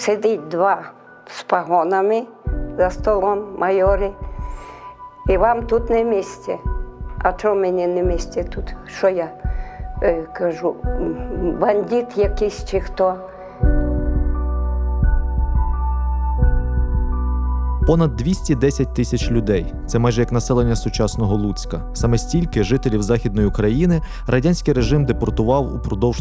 сидить два з погонами за столом, майори, і вам тут не місце. А чого мені не місце тут? Що я кажу, бандит якийсь чи хто? Понад 210 тисяч людей – це майже як населення сучасного Луцька. Саме стільки жителів Західної України радянський режим депортував упродовж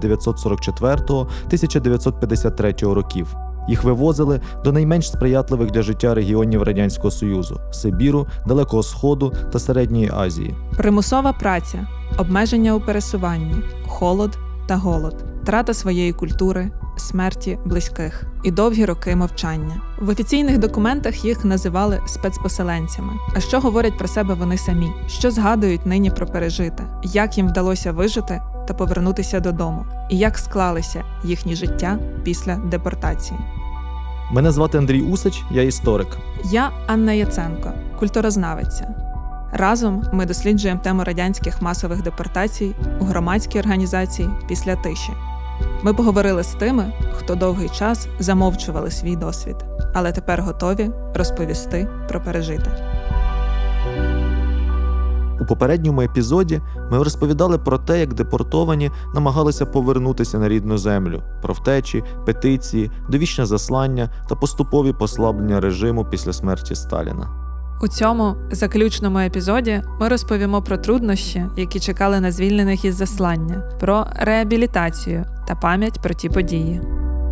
1944-1953 років. Їх вивозили до найменш сприятливих для життя регіонів Радянського Союзу – Сибіру, Далекого Сходу та Середньої Азії. Примусова праця, обмеження у пересуванні, холод та голод, втрата своєї культури, смерті близьких і довгі роки мовчання. В офіційних документах їх називали спецпоселенцями. А що говорять про себе вони самі? Що згадують нині про пережите? Як їм вдалося вижити та повернутися додому? І як склалися їхні життя після депортації? Мене звати Андрій Усач, я історик. Я Анна Яценко, культурознавиця. Разом ми досліджуємо тему радянських масових депортацій у громадській організації «Після тиші». Ми поговорили з тими, хто довгий час замовчували свій досвід, але тепер готові розповісти про пережите. У попередньому епізоді ми розповідали про те, як депортовані намагалися повернутися на рідну землю, про втечі, петиції, довічне заслання та поступові послаблення режиму після смерті Сталіна. У цьому заключному епізоді ми розповімо про труднощі, які чекали на звільнених із заслання, про реабілітацію та пам'ять про ті події.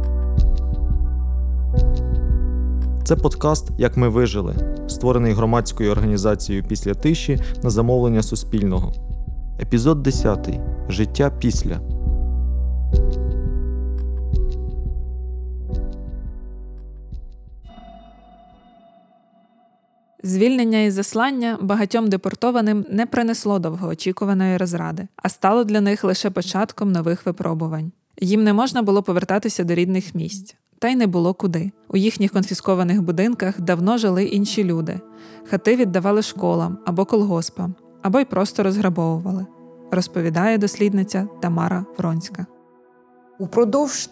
Це подкаст «Як ми вижили», створений громадською організацією «Після тиші» на замовлення Суспільного. Епізод 10. Життя після. Звільнення із заслання багатьом депортованим не принесло довгоочікуваної розради, а стало для них лише початком нових випробувань. Їм не можна було повертатися до рідних місць. Та й не було куди. У їхніх конфіскованих будинках давно жили інші люди. Хати віддавали школам або колгоспам, або й просто розграбовували, розповідає дослідниця Тамара Вронська. Упродовж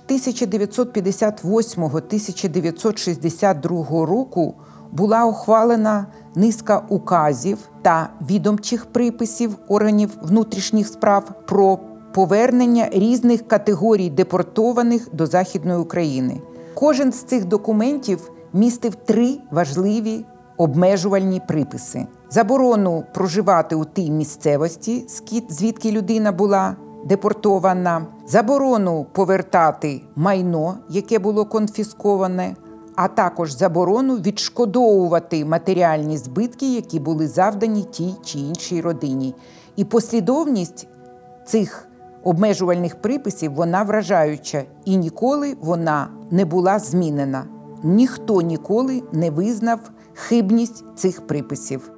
1958-1962 року була ухвалена низка указів та відомчих приписів органів внутрішніх справ про повернення різних категорій депортованих до Західної України. Кожен з цих документів містив 3 важливі обмежувальні приписи. Заборону проживати у тій місцевості, звідки людина була депортована, заборону повертати майно, яке було конфісковане, а також заборону відшкодовувати матеріальні збитки, які були завдані тій чи іншій родині. І послідовність цих обмежувальних приписів, вона вражаюча, і ніколи вона не була змінена. Ніхто ніколи не визнав хибність цих приписів.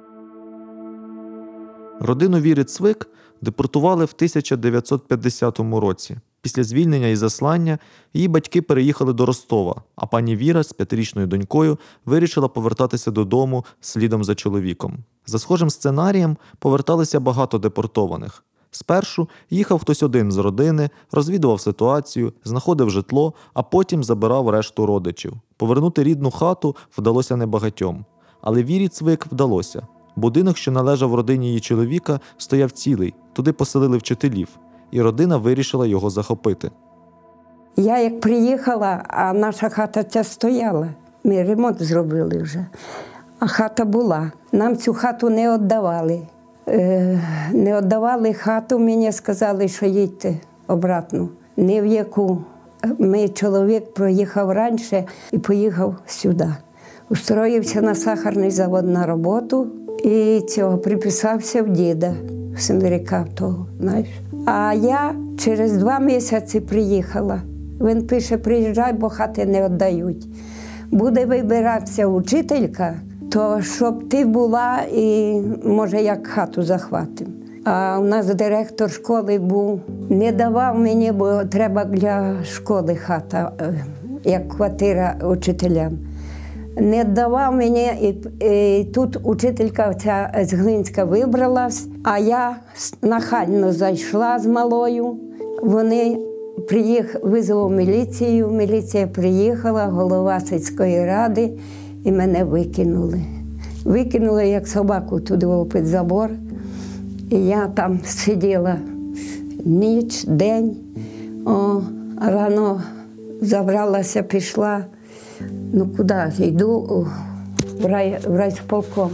Родину Віри Цвик депортували в 1950 році. Після звільнення і заслання її батьки переїхали до Ростова, а пані Віра з 5-річною донькою вирішила повертатися додому слідом за чоловіком. За схожим сценарієм поверталися багато депортованих. Спершу їхав хтось один з родини, розвідував ситуацію, знаходив житло, а потім забирав решту родичів. Повернути рідну хату вдалося небагатьом. Але Вірі Цвик вдалося. Будинок, що належав родині її чоловіка, стояв цілий, туди поселили вчителів. І родина вирішила його захопити. Я як приїхала, а наша хата ця стояла. Ми ремонт зробили вже. А хата була. Нам цю хату не віддавали. Не віддавали хату, мені сказали, що їдьте обратно. Ні в яку. Мій чоловік проїхав раніше і поїхав сюди. Устроївся на сахарний завод на роботу і приписався в діда, в земляка того, знаєш. А я через 2 місяці приїхала. Він пише, приїжджай, бо хати не віддають. Буде вибиратися учителька, то щоб ти була і, може, як хату захватимо. А у нас директор школи був, не давав мені, бо треба для школи хата, як квартира учителям. Не давав мені, і тут учителька ця з Глинська вибралась, а я нахально зайшла з малою. Вони визвав міліцію, міліція приїхала, голова сільської ради, і мене викинули. Викинули, як собаку, туди під забор. І я там сиділа ніч, день. Рано забралася, пішла. Ну куди? Йду в райсполком.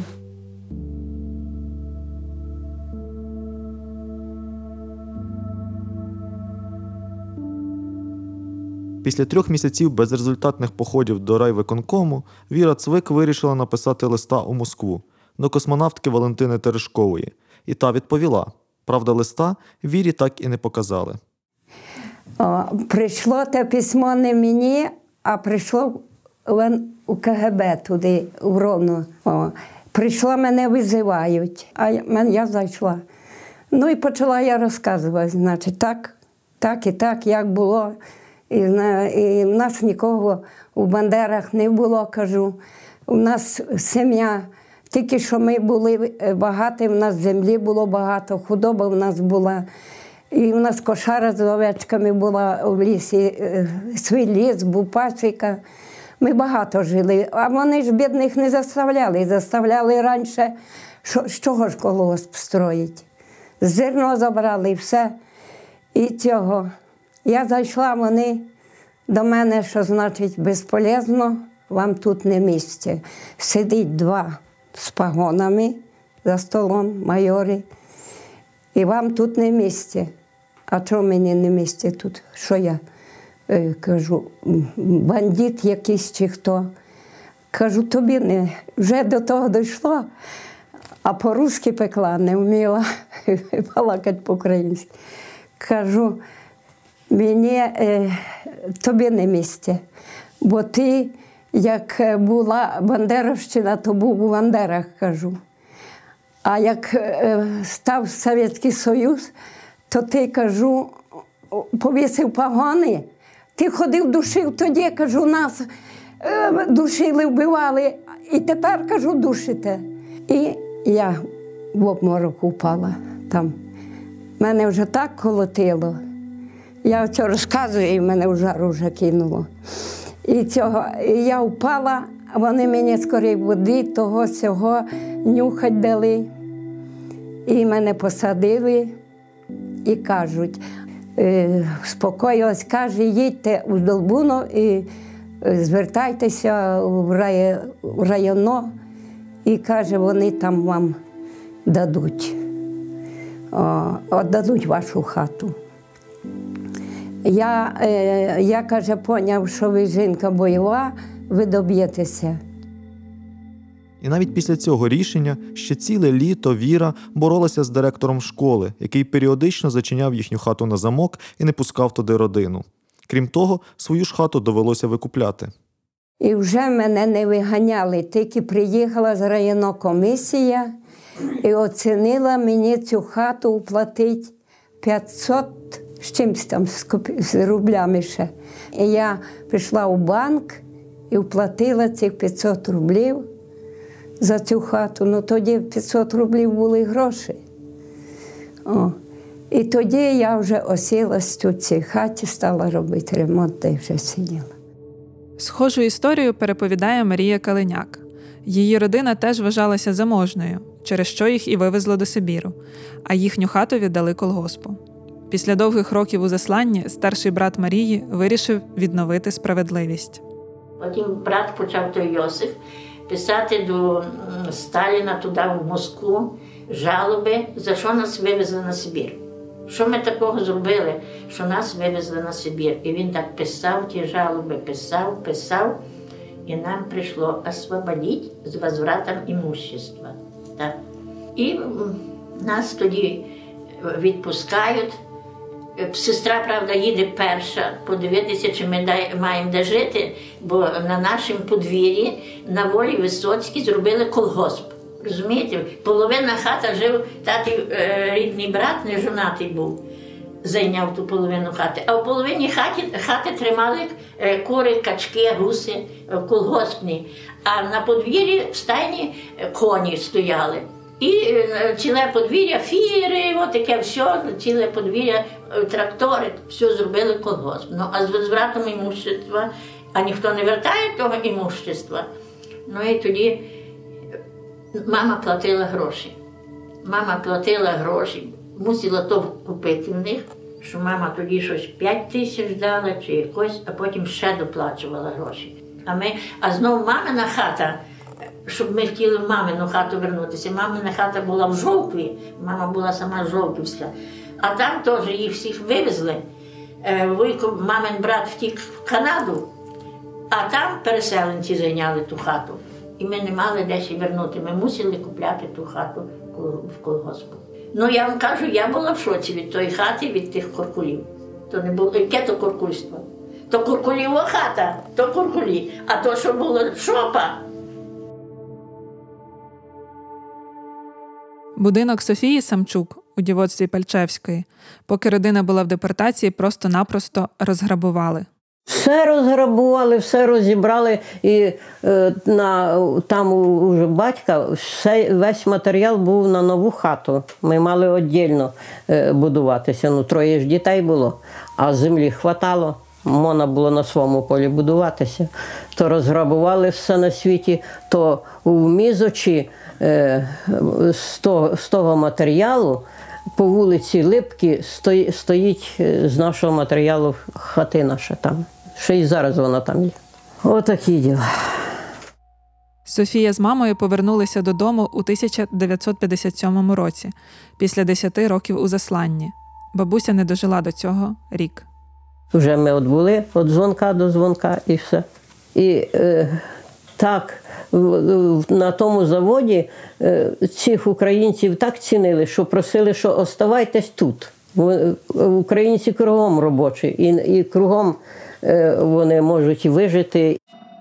Після 3 місяців безрезультатних походів до райвиконкому Віра Цвик вирішила написати листа у Москву до космонавтки Валентини Терешкової. І та відповіла. Правда, листа Вірі так і не показали. Прийшло те письмо не мені, а прийшло у КГБ туди, в Ровно. Прийшло, мене визивають, а я зайшла. Ну і почала я розказувати, значить, так і так, як було. І в нас нікого у Бандерах не було, кажу. У нас сім'я, тільки що ми були багаті, в нас землі було багато, худоба в нас була. І в нас кошара з овечками була в лісі, свій ліс, був пасіка. Ми багато жили, а вони ж бідних не заставляли. Заставляли раніше, з чого ж колгосп строїть. Зерно забрали і все. І цього. Я зайшла, вони до мене, що значить безполезно, вам тут не місце. Сидить 2 з погонами за столом, майори, і вам тут не місце. А чого мені не місце тут? Що я кажу, бандит якийсь чи хто? Кажу, тобі не, вже до того дійшло, а по-русски пекла, не вміла балакати по-українськи. Кажу, мені тобі не місце, бо ти, як була Бандеровщина, то був у Бандерах, кажу. А як став Совєтський Союз, то ти, кажу, повісив погони, ти ходив, душив тоді, кажу, нас душили, вбивали, і тепер, кажу, душите. І я в обморок упала там. Мене вже так колотило. Я це розказую, і мене в жару вже кинуло. І я впала, вони мені скоріше води, того сього нюхать дали. І мене посадили і кажуть, спокоїлась, каже, їдьте у Долбуно і звертайтеся в районно. І каже, вони там вам дадуть, віддадуть вашу хату. Я, каже, поняв, що ви жінка бойова, ви доб'єтеся. І навіть після цього рішення ще ціле літо Віра боролася з директором школи, який періодично зачиняв їхню хату на замок і не пускав туди родину. Крім того, свою ж хату довелося викупляти. І вже мене не виганяли, тільки приїхала з районна комісія і оцінила мені цю хату уплатити 500 з чимось там, з рублями ще. І я прийшла у банк і вплатила цих 500 рублів за цю хату. Ну тоді 500 рублів були гроші. І тоді я вже осілась у цій хаті, стала робити ремонт, та й вже сиділа. Схожу історію переповідає Марія Калиняк. Її родина теж вважалася заможною, через що їх і вивезло до Сибіру, а їхню хату віддали колгоспу. Після довгих років у засланні старший брат Марії вирішив відновити справедливість. Потім брат почав, той Йосиф, писати до Сталіна туди, в Москву, жалоби, за що нас вивезли на Сибір. Що ми такого зробили, що нас вивезли на Сибір. І він так писав ті жалоби, писав, і нам прийшло освободити з возвратом імущества. Так. І нас тоді відпускають. Сестра, правда, їде перша подивитися, чи ми маємо де жити, бо на нашому подвір'ї на Волі Висоцькій зробили колгосп. Розумієте? Половина хата жив, татів рідний брат, не жонатий був, зайняв ту половину хати. А в половині хати тримали кури, качки, гуси колгоспні. А на подвір'ї в стайні коні стояли. І ціле подвір'я, фіри, от таке все, ціле подвір'я, трактори, все зробили колгосп. Ну, а з братом імущества, а ніхто не вертає того імущества. Ну і тоді мама платила гроші. Мама платила гроші, мусила то купити в них, що мама тоді щось 5 тисяч дала чи якось, а потім ще доплачувала гроші. А знову мамина хата, щоб ми хотіли в мамину хату вернутися. Мамина хата була в Жовкві, мама була сама Жовківська. А там теж їх всіх вивезли. Вуйко, мамин брат втік в Канаду, а там переселенці зайняли ту хату. І ми не мали десь і вернути. Ми мусили купляти ту хату в колгоспу. Ну, я вам кажу, я була в шоці від тої хати, від тих куркулів. То не було, яке то куркульство? То куркулєва хата, то куркулі, а то, що було шопа. Будинок Софії Самчук у дівоцтві Пальчевської, поки родина була в депортації, просто-напросто розграбували. Все розграбували, все розібрали, і там у батька весь матеріал був на нову хату. Ми мали віддільно будуватися, 3 ж дітей було, а землі хватало. Можна було на своєму полі будуватися. То розграбували все на світі, то в Мізочі з того матеріалу по вулиці Липки стоїть з нашого матеріалу хати наша там. Ще й зараз вона там є. Отакі діла. Софія з мамою повернулися додому у 1957 році, після 10 років у засланні. Бабуся не дожила до цього рік. Вже ми були від дзвонка до дзвонка і все. І так, на тому заводі цих українців так цінили, що просили, що оставайтесь тут. Українці кругом робочі, і кругом вони можуть вижити.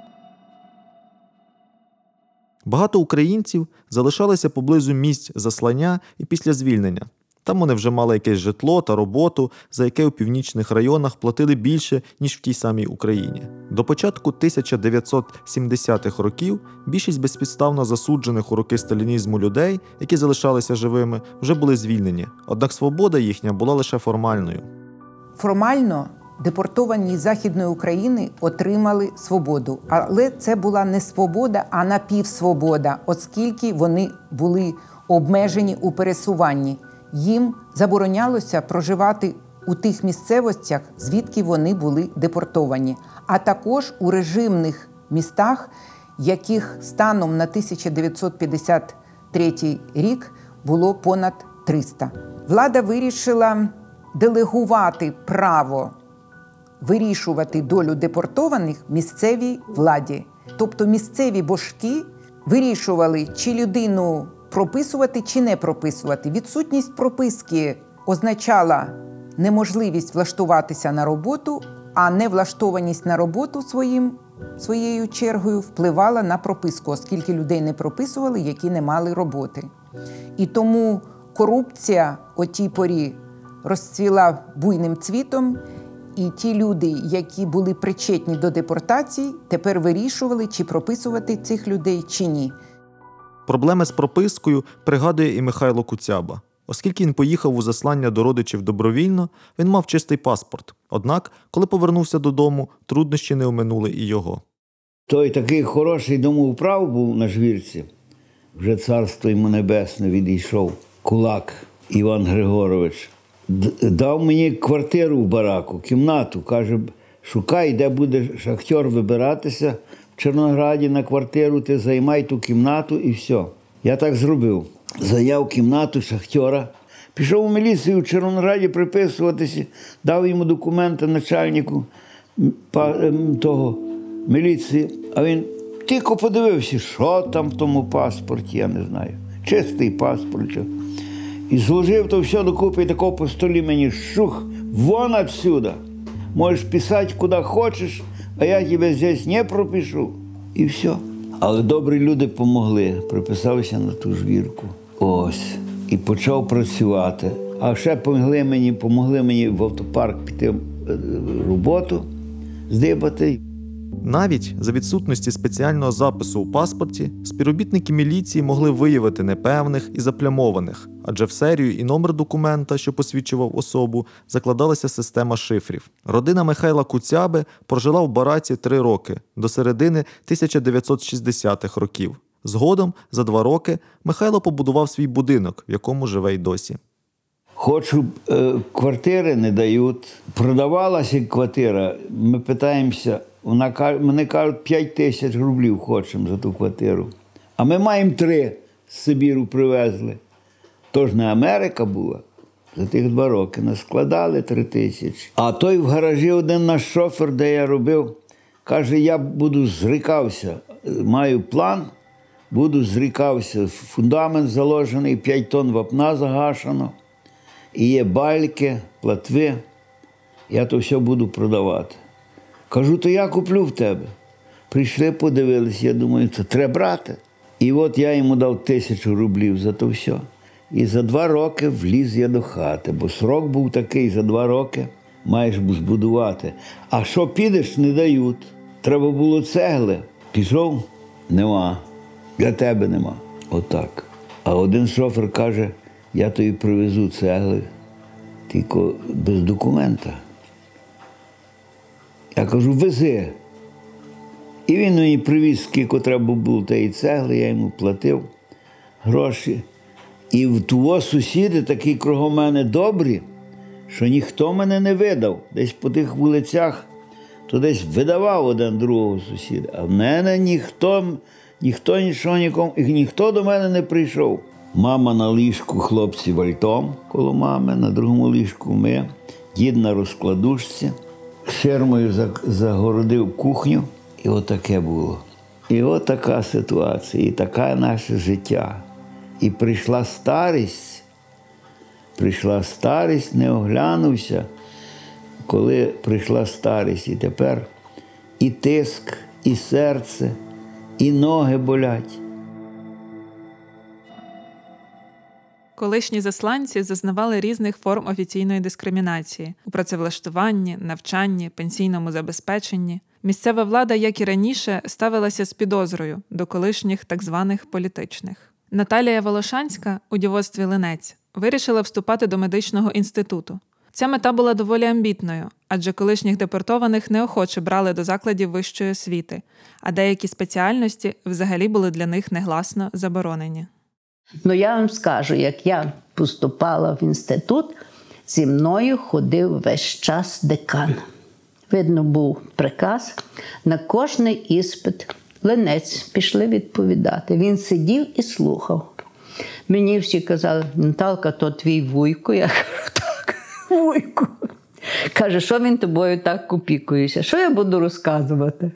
Багато українців залишалися поблизу місць заслання і після звільнення. Там вони вже мали якесь житло та роботу, за яке у північних районах платили більше, ніж в тій самій Україні. До початку 1970-х років більшість безпідставно засуджених у роки сталінізму людей, які залишалися живими, вже були звільнені. Однак свобода їхня була лише формальною. Формально депортовані з Західної України отримали свободу. Але це була не свобода, а напівсвобода, оскільки вони були обмежені у пересуванні. Їм заборонялося проживати у тих місцевостях, звідки вони були депортовані, а також у режимних містах, яких станом на 1953 рік було понад 300. Влада вирішила делегувати право вирішувати долю депортованих місцевій владі. Тобто місцеві божки вирішували, чи людину прописувати чи не прописувати. Відсутність прописки означала неможливість влаштуватися на роботу, а невлаштованість на роботу своєю чергою впливала на прописку, оскільки людей не прописували, які не мали роботи. І тому корупція о тій порі розцвіла буйним цвітом, і ті люди, які були причетні до депортації, тепер вирішували, чи прописувати цих людей, чи ні. Проблеми з пропискою пригадує і Михайло Куцяба. Оскільки він поїхав у заслання до родичів добровільно, він мав чистий паспорт. Однак, коли повернувся додому, труднощі не оминули і його. Той такий хороший домоуправ був на Жвірці. Вже царство йому небесне відійшов. Кулак Іван Григорович. Дав мені квартиру в бараку, кімнату. Каже, шукай, де буде шахтер вибиратися в Чорнограді на квартиру, ти займай ту кімнату і все. Я так зробив. Зайняв кімнату шахтера. Пішов у міліцію в Чорнограді приписуватися, дав йому документи начальнику того міліції. А він тільки подивився, що там в тому паспорті, я не знаю. Чистий паспорт. І зложив то все докупи, і тако по столі мені шух, вон отсюда. Можеш писати куди хочеш, а я тебе здесь не пропишу. І все. Але добрі люди помогли, приписався на ту Жвірку. Ось. І почав працювати. А ще помогли мені в автопарк піти роботу, здибати. Навіть за відсутності спеціального запису у паспорті співробітники міліції могли виявити непевних і заплямованих, адже в серію і номер документа, що посвідчував особу, закладалася система шифрів. Родина Михайла Куцяби прожила в бараці 3 роки, до середини 1960-х років. Згодом, за 2 роки, Михайло побудував свій будинок, в якому живе й досі. Хочу, квартири не дають. Продавалася квартира, ми питаємося, вони кажуть, 5 тисяч рублів хочемо за ту квартиру. А ми маємо 3 з Сибіру привезли. Тож не Америка була. За тих 2 роки нас складали 3 тисячі. А той в гаражі один наш шофер, де я робив, каже, я буду зрікався, маю план, буду зрікався. Фундамент заложений, 5 тонн вапна загашено. І є бальки, платви, я то все буду продавати. Кажу, то я куплю в тебе. Прийшли, подивились, я думаю, це треба брати. І от я йому дав 1000 рублів за то все. І за 2 роки вліз я до хати, бо срок був такий, за 2 роки маєш збудувати. А що підеш, не дають. Треба було цегли. Пішов, нема. Для тебе нема. Отак. А один шофер каже, я тобі привезу цегли, тільки без документа. Я кажу, вези. І він мені привіз, скільки треба було тієї цегли, я йому платив гроші. І в того сусіди такі кругом мене добрі, що ніхто мене не видав. Десь по тих вулицях, то десь видавав один другого сусіда. А в мене ніхто нічого нікому, і ніхто до мене не прийшов. Мама на ліжку, хлопці вальтом коло мами, на другому ліжку ми, дід на розкладушці, ширмою загородив кухню, і отаке було. І отака ситуація, і таке наше життя. І прийшла старість, не оглянувся, коли прийшла старість. І тепер і тиск, і серце, і ноги болять. Колишні засланці зазнавали різних форм офіційної дискримінації у працевлаштуванні, навчанні, пенсійному забезпеченні. Місцева влада, як і раніше, ставилася з підозрою до колишніх так званих політичних. Наталія Волошанська у дівоцтві Линець вирішила вступати до медичного інституту. Ця мета була доволі амбітною, адже колишніх депортованих неохоче брали до закладів вищої освіти, а деякі спеціальності взагалі були для них негласно заборонені. Ну, я вам скажу, як я поступала в інститут, зі мною ходив весь час декан. Видно, був приказ на кожний іспит. Линець пішли відповідати. Він сидів і слухав. Мені всі казали, Наталка, то твій вуйко. Я кажу, так, вуйко. Каже, що він тобою так опікується? Що я буду розказувати?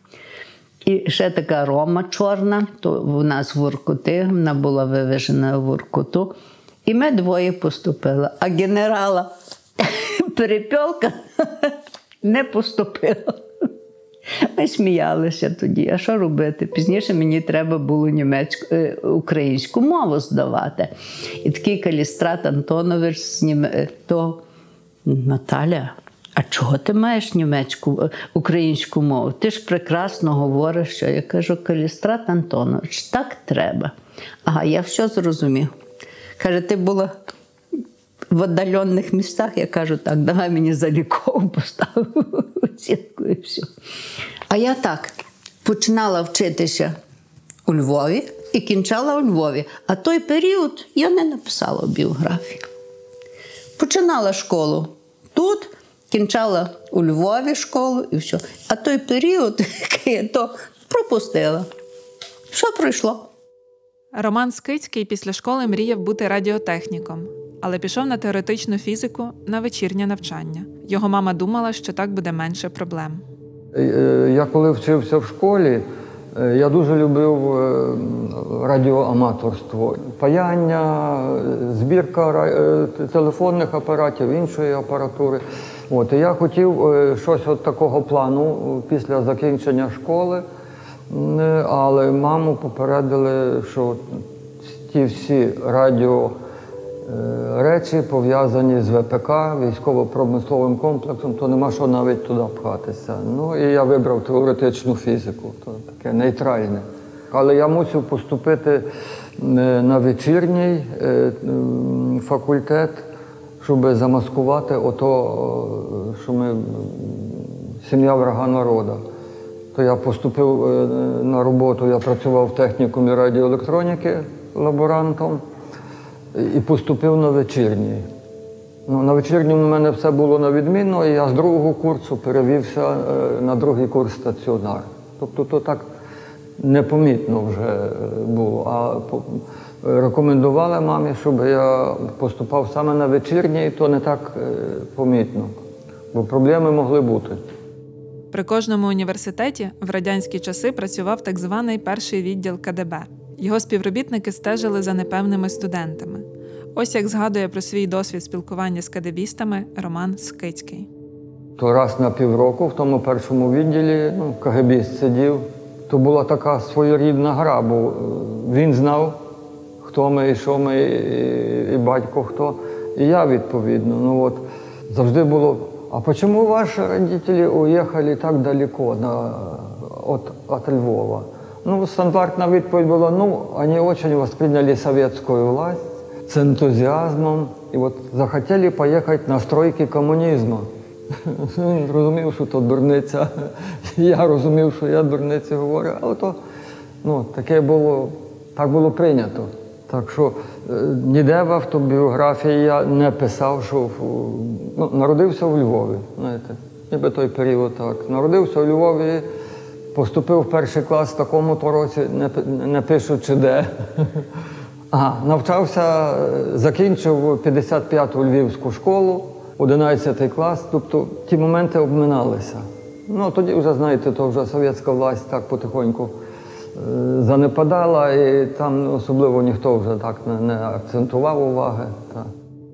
І ще така Рома чорна, то в нас в Воркути, вона була вивезена в Воркуту. І ми 2 поступили. А генерала Перепьолка не поступила. Ми сміялися тоді. А що робити? Пізніше мені треба було українську мову здавати. І такий Калістрат Антонович то Наталя, а чого ти маєш українську мову? Ти ж прекрасно говориш, що я кажу, Калістрат Антонович, так треба. Ага, я все зрозумів. Каже, ти була в віддалених містах? Я кажу, так, давай мені залікову поставив оцінку і все. А я так, починала вчитися у Львові і кінчала у Львові. А той період я не написала в біографії. Починала школу тут, кінчала у Львові школу і все. А той період, я то пропустила. Що пройшло? Роман Скицький після школи мріяв бути радіотехніком, але пішов на теоретичну фізику на вечірнє навчання. Його мама думала, що так буде менше проблем. Я коли вчився в школі, я дуже любив радіоаматорство. Паяння, збірка телефонних апаратів, іншої апаратури. І я хотів щось от такого плану після закінчення школи, але маму попередили, що ті всі речі, пов'язані з ВПК, військово-промисловим комплексом, то нема що навіть туди пхатися. Ну і я вибрав теоретичну фізику, то таке нейтральне. Але я мусив поступити на вечірній факультет, щоб замаскувати ото, що ми сім'я врага народу. То я поступив на роботу, я працював в технікумі радіоелектроніки лаборантом і поступив на вечірній. Ну, на вечірньому в мене все було на відмінно, і я з другого курсу перевівся на другий курс стаціонар. Тобто то так непомітно вже було. А рекомендували мамі, щоб я поступав саме на вечірній, то не так помітно, бо проблеми могли бути. При кожному університеті в радянські часи працював так званий перший відділ КДБ. Його співробітники стежили за непевними студентами. Ось як згадує про свій досвід спілкування з кадебістами Роман Скицький. То раз на півроку в тому першому відділі КГБіст сидів. То була така своєрідна гра, бо він знав, хто ми, і що ми, і батько хто. І я відповідно. Ну от завжди було: а чому ваші родителі уїхали так далеко от Львова? Ну, стандартна відповідь була: вони дуже восприняли совєтську власть з ентузіазмом і от захотіли поїхати на стройки комунізму. Він розумів, що то дурниця. Я розумів, що я дурниці говорю, але то так було прийнято. Так що ніде в автобіографії я не писав, що народився у Львові, знаєте, ніби той період так. Народився у Львові, поступив в перший клас в такому-то році, не пишучи де. Навчався, закінчив 55-ту Львівську школу, 11 клас, тобто ті моменти обминалися. Тоді вже, знаєте, то вже совєтська власть так потихоньку занепадала, і там особливо ніхто вже так не акцентував уваги. Так.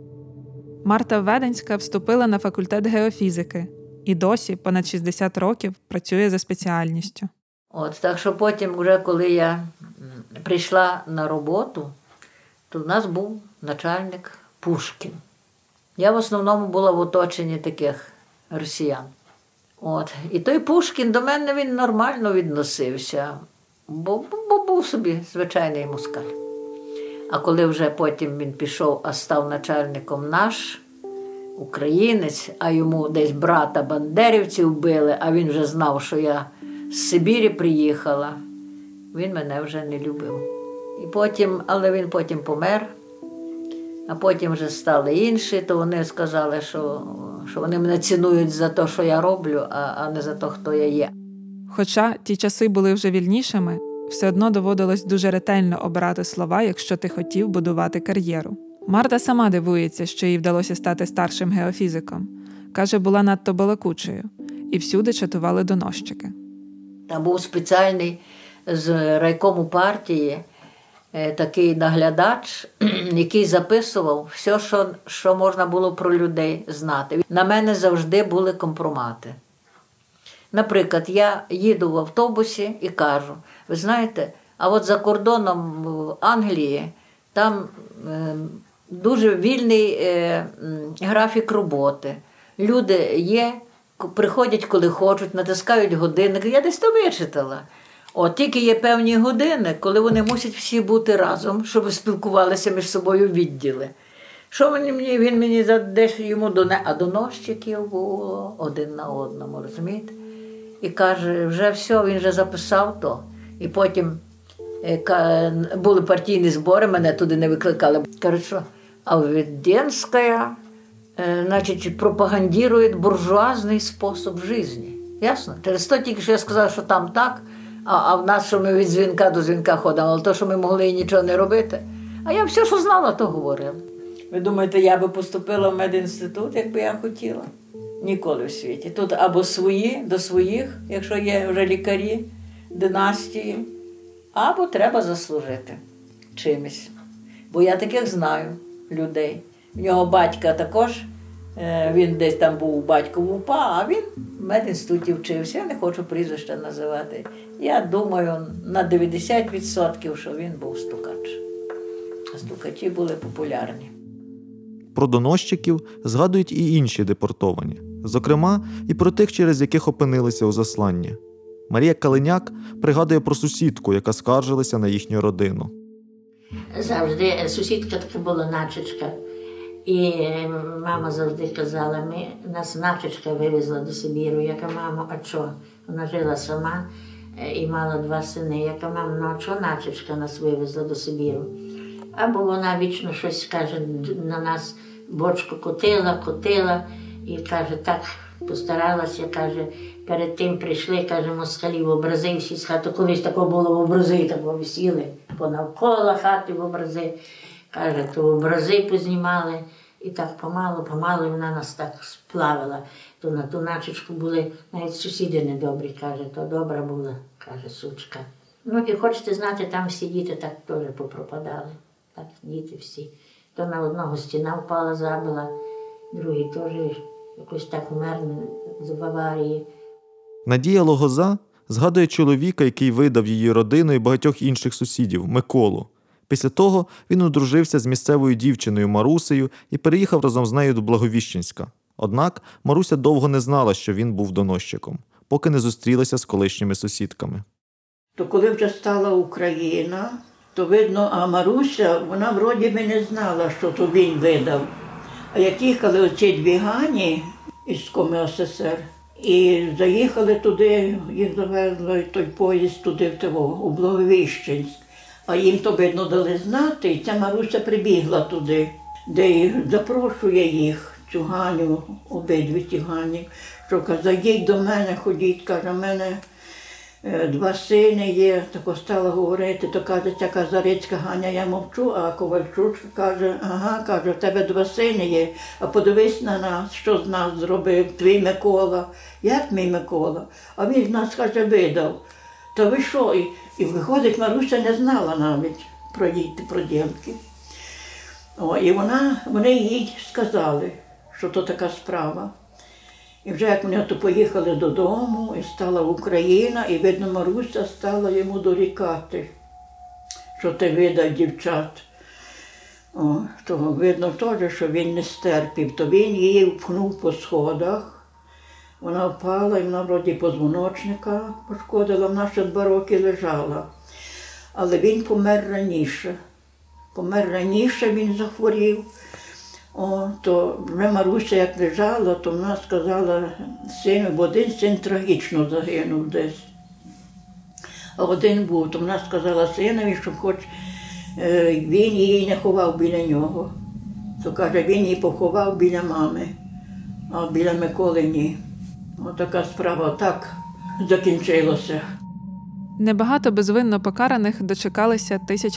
Марта Веденська вступила на факультет геофізики і досі, понад 60 років, працює за спеціальністю. Так що потім, вже коли я прийшла на роботу, то в нас був начальник Пушкін. Я в основному була в оточенні таких росіян. І той Пушкін до мене він нормально відносився, бо був собі звичайний москаль. А коли вже потім він пішов, а став начальником наш, українець, а йому десь брата бандерівців вбили, а він вже знав, що я з Сибірі приїхала, він мене вже не любив. Але він потім помер. А потім вже стали інші, то вони сказали, що вони мене цінують за те, що я роблю, а не за те, хто я є. Хоча ті часи були вже вільнішими, все одно доводилось дуже ретельно обирати слова, якщо ти хотів будувати кар'єру. Марта сама дивується, що їй вдалося стати старшим геофізиком. Каже, була надто балакучою. І всюди чатували доносчики. Там був спеціальний з райкому партії такий наглядач, який записував все, що можна було про людей знати. На мене завжди були компромати. Наприклад, я їду в автобусі і кажу: ви знаєте, а от за кордоном в Англії там дуже вільний графік роботи. Люди є, приходять коли хочуть, натискають годинник. Я десь то вичитала. Тільки є певні години, коли вони мусять всі бути разом, щоб спілкувалися між собою відділи. Що він мені десь йому а доносчиків було один на одному, розумієте? І каже, вже все, він вже записав то. І потім були партійні збори, мене туди не викликали. Кажуть, що Веденська, значить, пропагандує буржуазний спосіб життя. Ясно? Через то тільки, що я сказала, що там так, а в нас, що ми від дзвінка до дзвінка ходимо, але то, що ми могли і нічого не робити. А я все, що знала, то говорила. Ви думаєте, я би поступила в медінститут, якби я хотіла? Ніколи в світі. Тут або свої, до своїх, якщо є вже лікарі, династії, або треба заслужити чимось. Бо я таких знаю людей. В нього батька також, він десь там був батько в УПА, а він в медінституті вчився. Я не хочу прізвища називати. Я думаю, на 90%, що він був стукач. А стукачі були популярні. Про доносчиків згадують і інші депортовані, зокрема, і про тих, через яких опинилися у засланні. Марія Калиняк пригадує про сусідку, яка скаржилася на їхню родину. Завжди сусідка така була начечка. І мама завжди казала, нас начечка вивезла до Сибіру. Я кажу, мамо, а що? Вона жила сама і мала 2 сини. Я кажу, мамо, ну а чого начечка нас вивезла до Сибіру? Або вона вічно щось каже, на нас бочку котила і каже, так постаралася, каже, перед тим прийшли, каже, москалі в образи всі з хати. Колись такого було в образи, такого висіли понавколо хати в образи. Каже, то образи познімали. І так помалу вона нас так сплавила. То на ту начечку були навіть сусіди недобрі, каже, то добра була, каже, сучка. Ну і хочете знати, там всі діти так теж попропадали. Так, діти всі. То на одного стіна впала, забила, другий теж якось так умер з аварії. Надія Логоза згадує чоловіка, який видав її родину і багатьох інших сусідів – Миколу. Після того він одружився з місцевою дівчиною Марусею і переїхав разом з нею до Благовіщенська. Однак Маруся довго не знала, що він був доносчиком, поки не зустрілася з колишніми сусідками. То коли вже стала Україна, то видно, а Маруся, вона вроді би не знала, що то він видав. А як їхали оці 2 Гані із Коми СССР, і заїхали туди, їх завезли той поїзд туди, у Благовіщенськ. А їм то, видно, дали знати, і ця Маруся прибігла туди, де запрошує їх, цю Ганю, обидві ті Гані, що каже, зайдіть до мене, ходіть, каже, в мене 2 сини є, так стала говорити, то каже, ця Казарицька Ганя, я мовчу, а Ковальчук каже, ага, каже, в тебе 2 сини є, а подивись на нас, що з нас зробив твій Микола. Як мій Микола? А він з нас, каже, видав. Та ви що? І виходить, Маруся не знала навіть про дівки. І вони їй сказали, що то така справа. І вже як вони то поїхали додому, і стала Україна, і, видно, Маруся стала йому дорікати, що ти видав дівчат. Того видно теж, що він не стерпів, то він її впхнув по сходах. Вона впала, і вона вроді позвоночника пошкодила, вона ще 2 роки лежала. Але він помер раніше. Він захворів. То вже Маруся як лежала, то вона сказала сину, бо один син трагічно загинув десь. А один був, то вона сказала синові, щоб хоч він її не ховав біля нього. То каже, він її поховав біля мами, а біля Миколи ні. Отака справа так закінчилася. Небагато безвинно покараних дочекалися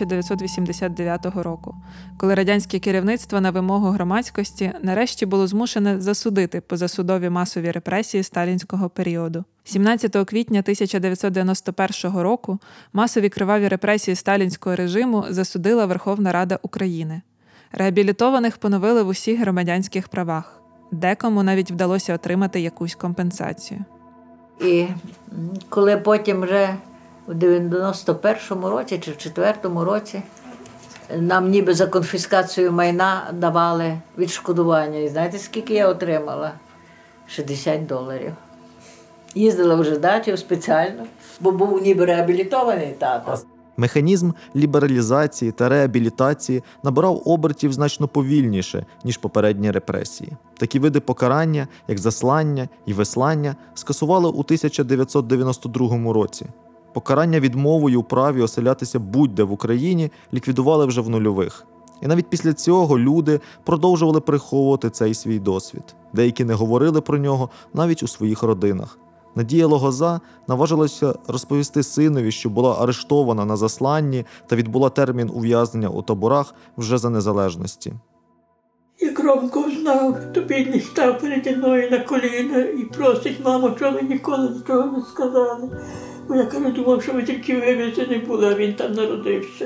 1989 року, коли радянське керівництво на вимогу громадськості нарешті було змушене засудити позасудові масові репресії сталінського періоду. 17 квітня 1991 року масові криваві репресії сталінського режиму засудила Верховна Рада України. Реабілітованих поновили в усіх громадянських правах. Декому навіть вдалося отримати якусь компенсацію. І коли потім вже у 91-му році чи в 4-му році нам ніби за конфіскацію майна давали відшкодування. І знаєте, скільки я отримала? $60. Їздила в Жидачів спеціально, бо був ніби реабілітований тато. Механізм лібералізації та реабілітації набирав обертів значно повільніше, ніж попередні репресії. Такі види покарання, як заслання і вислання, скасували у 1992 році. Покарання відмовою у праві оселятися будь-де в Україні ліквідували вже в нульових. І навіть після цього люди продовжували приховувати цей свій досвід. Деякі не говорили про нього навіть у своїх родинах. Надія Логоза наважилася розповісти синові, що була арештована на засланні та відбула термін ув'язнення у таборах вже за незалежності. Як Ромко знав, то бідний став переді мною на коліна і просить, мамо, що ви ніколи нічого не сказали. Бо я кажу, думав, що ви тільки вивезені були, а він там народився.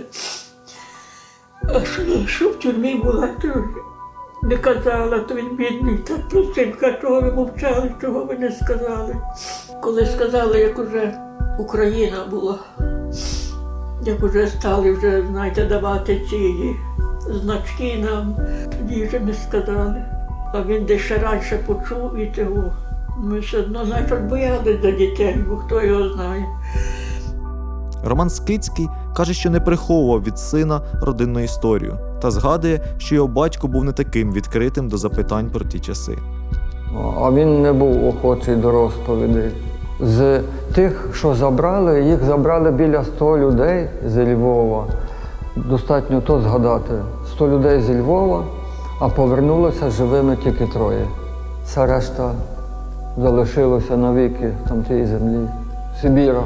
А що в тюрмі була, то не казала, то він бідний так просив, каже, чого ви мовчали, чого ви не сказали. Коли сказали, як уже Україна була, як уже стали вже, знаєте, давати ці значки нам, тоді вже ми сказали. А він десь ще раніше почув і того. Ми все одно, значить, боялись за дітей, бо хто його знає. Роман Скицький каже, що не приховував від сина родинну історію та згадує, що його батько був не таким відкритим до запитань про ті часи. А він не був охочий до розповідей. З тих, що забрали, їх забрали біля 100 людей зі Львова. Достатньо то згадати. 100 людей зі Львова, а повернулося живими тільки 3. Вся решта залишилося навіки там тій землі, Сибіра.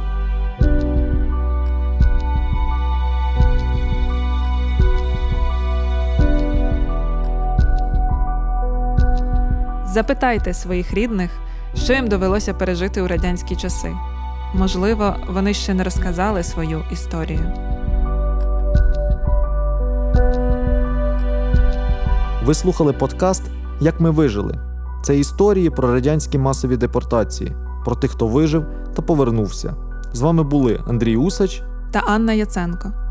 Запитайте своїх рідних, що їм довелося пережити у радянські часи. Можливо, вони ще не розказали свою історію. Ви слухали подкаст «Як ми вижили». Це історії про радянські масові депортації, про тих, хто вижив та повернувся. З вами були Андрій Усач та Анна Яценко.